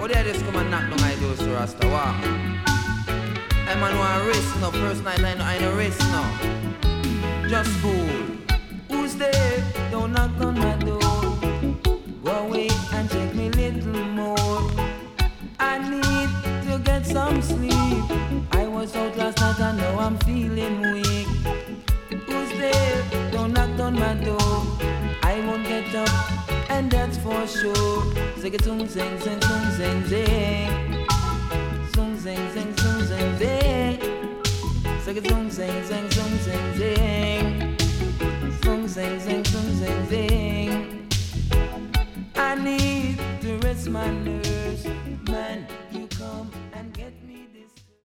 they just come and knock on my door, so Rasta walk. I'm on one race now, first night I know race now. Just fool. Who's there? Don't knock on my door. Go away and take me little more. I need to get some sleep. I was out last night and now I'm feeling weak. Who's there? Don't knock on my door. I won't get up, and that's for sure. Sing it, sing, sing, sing, sing, sing, sing. Sing, sing, sing, sing, sing, sing. Sing it, sing, sing, sing, sing, sing, sing. Sing, sing, sing, sing, sing, sing. I need to rest my nerves.